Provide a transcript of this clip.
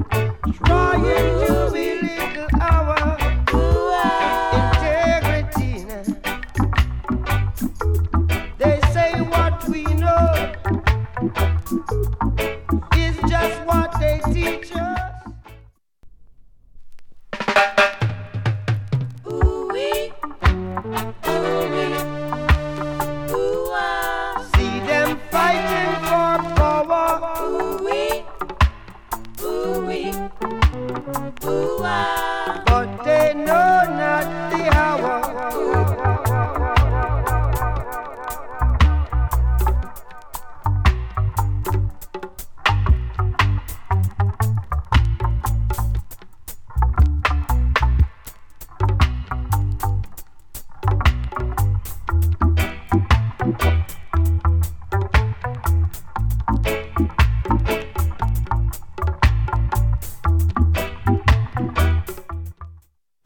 trying to belittle our integrity. They say what we know is just what they teach us. Ooh-wee, ooh-wee, ooh-ah. See them fighting for power. Ooh-wee, ooh-wee, ooh-wee.